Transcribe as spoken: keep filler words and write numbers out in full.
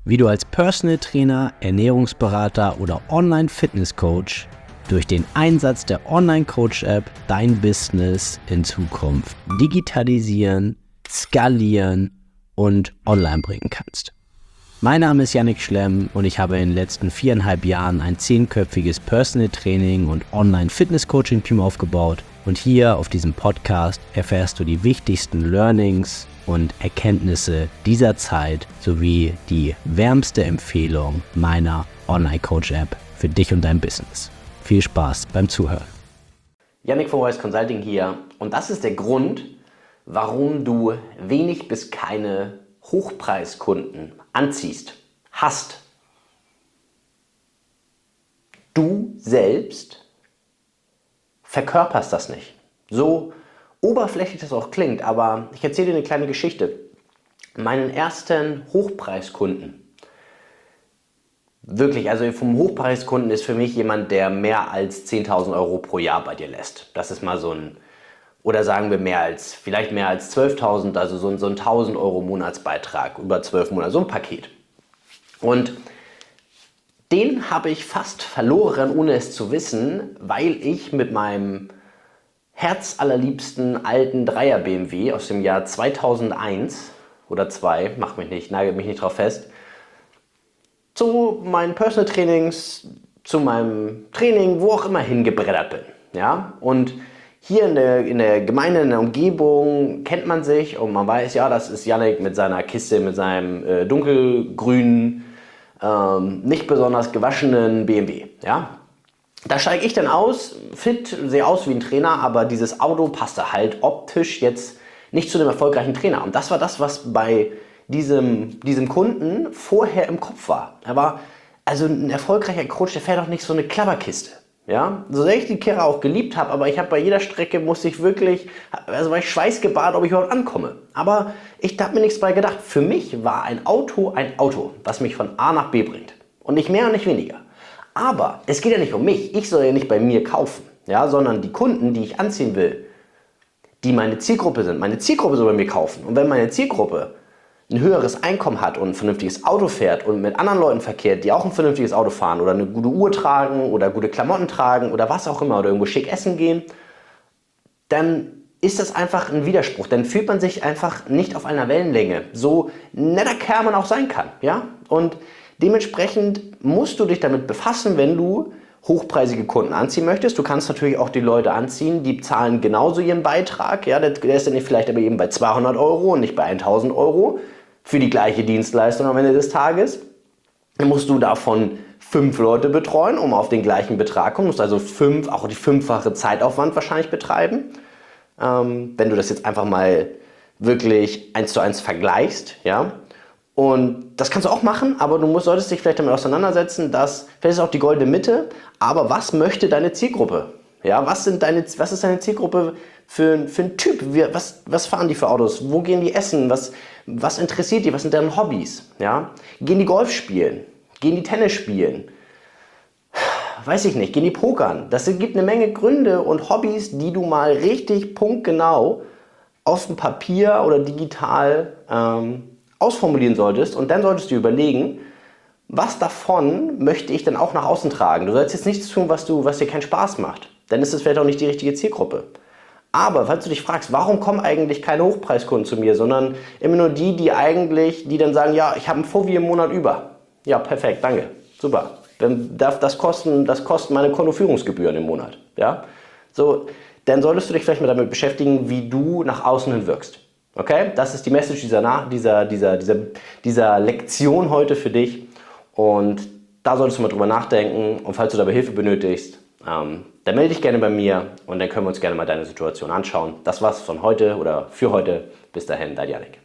wie du als Personal Trainer, Ernährungsberater oder Online-Fitness-Coach durch den Einsatz der Online-Coach-App dein Business in Zukunft digitalisieren, skalieren und online bringen kannst. Mein Name ist Yannick Schlemm und ich habe in den letzten viereinhalb Jahren ein zehnköpfiges Personal Training und Online-Fitness-Coaching-Team aufgebaut. Und hier auf diesem Podcast erfährst du die wichtigsten Learnings und Erkenntnisse dieser Zeit sowie die wärmste Empfehlung meiner Online-Coach-App für dich und dein Business. Viel Spaß beim Zuhören. Yannick von Wise Consulting hier und das ist der Grund, warum du wenig bis keine Hochpreiskunden anziehst, hast. Du selbst verkörperst das nicht. So oberflächlich das auch klingt, aber ich erzähle dir eine kleine Geschichte. Meinen ersten Hochpreiskunden, wirklich, also vom Hochpreiskunden ist für mich jemand, der mehr als zehntausend Euro pro Jahr bei dir lässt. Das ist mal so ein, oder sagen wir mehr als, vielleicht mehr als zwölftausend, also so ein, so ein tausend Euro Monatsbeitrag über zwölf Monate, so ein Paket. Und den habe ich fast verloren, ohne es zu wissen, weil ich mit meinem herzallerliebsten alten Dreier B M W aus dem Jahr zweitausendeins oder zwei, mach mich nicht, nagel mich nicht drauf fest, zu meinen Personal Trainings, zu meinem Training, wo auch immer hingebreddert bin. Ja? Und hier in der, in der Gemeinde, in der Umgebung kennt man sich und man weiß, ja, das ist Yannick mit seiner Kiste, mit seinem äh, dunkelgrünen, ähm, nicht besonders gewaschenen B M W. Ja? Da steige ich dann aus, fit, sehe aus wie ein Trainer, aber dieses Auto passte halt optisch jetzt nicht zu einem erfolgreichen Trainer. Und das war das, was bei diesem, diesem Kunden vorher im Kopf war. Er war, also ein erfolgreicher Coach, der fährt doch nicht so eine Klapperkiste. Ja? So sehr ich die Karre auch geliebt habe, aber ich habe bei jeder Strecke, musste ich wirklich, also war ich schweißgebadet, ob ich überhaupt ankomme. Aber ich habe mir nichts bei gedacht. Für mich war ein Auto ein Auto, was mich von A nach B bringt. Und nicht mehr und nicht weniger. Aber es geht ja nicht um mich. Ich soll ja nicht bei mir kaufen, ja? Sondern die Kunden, die ich anziehen will, die meine Zielgruppe sind. Meine Zielgruppe soll bei mir kaufen. Und wenn meine Zielgruppe ein höheres Einkommen hat und ein vernünftiges Auto fährt und mit anderen Leuten verkehrt, die auch ein vernünftiges Auto fahren oder eine gute Uhr tragen oder gute Klamotten tragen oder was auch immer oder irgendwo schick essen gehen, dann ist das einfach ein Widerspruch. Dann fühlt man sich einfach nicht auf einer Wellenlänge. So netter Kerl man auch sein kann. Ja? Und dementsprechend musst du dich damit befassen, wenn du hochpreisige Kunden anziehen möchtest. Du kannst natürlich auch die Leute anziehen, die zahlen genauso ihren Beitrag. Ja, der ist dann vielleicht aber eben bei zweihundert Euro und nicht bei tausend Euro für die gleiche Dienstleistung am Ende des Tages. Dann musst du davon fünf Leute betreuen, um auf den gleichen Betrag zu kommen. Du musst also fünf, auch die fünffache Zeitaufwand wahrscheinlich betreiben. Ähm, wenn du das jetzt einfach mal wirklich eins zu eins vergleichst, ja. Und das kannst du auch machen, aber du musst, solltest dich vielleicht damit auseinandersetzen, dass, vielleicht ist auch die goldene Mitte, aber was möchte deine Zielgruppe? Ja, was, sind deine, was ist deine Zielgruppe für, für ein Typ? Wie, was, was fahren die für Autos? Wo gehen die essen? Was, was interessiert die? Was sind deren Hobbys? Ja? Gehen die Golf spielen? Gehen die Tennis spielen? Weiß ich nicht. Gehen die pokern? Das gibt eine Menge Gründe und Hobbys, die du mal richtig punktgenau auf dem Papier oder digital ähm, ausformulieren solltest und dann solltest du überlegen, was davon möchte ich dann auch nach außen tragen. Du sollst jetzt nichts tun, was, du, was dir keinen Spaß macht. Dann ist es vielleicht auch nicht die richtige Zielgruppe. Aber falls du dich fragst, warum kommen eigentlich keine Hochpreiskunden zu mir, sondern immer nur die, die eigentlich, die dann sagen, ja, ich habe einen Fovi im Monat über. Ja, perfekt, danke, super. Dann darf das kosten, das kosten meine Kontoführungsgebühren im Monat. Ja? So, dann solltest du dich vielleicht mal damit beschäftigen, wie du nach außen hin wirkst. Okay, das ist die Message dieser, dieser, dieser, dieser, dieser Lektion heute für dich und da solltest du mal drüber nachdenken und falls du dabei Hilfe benötigst, ähm, dann melde dich gerne bei mir und dann können wir uns gerne mal deine Situation anschauen. Das war's von heute oder für heute. Bis dahin, dein Yannick.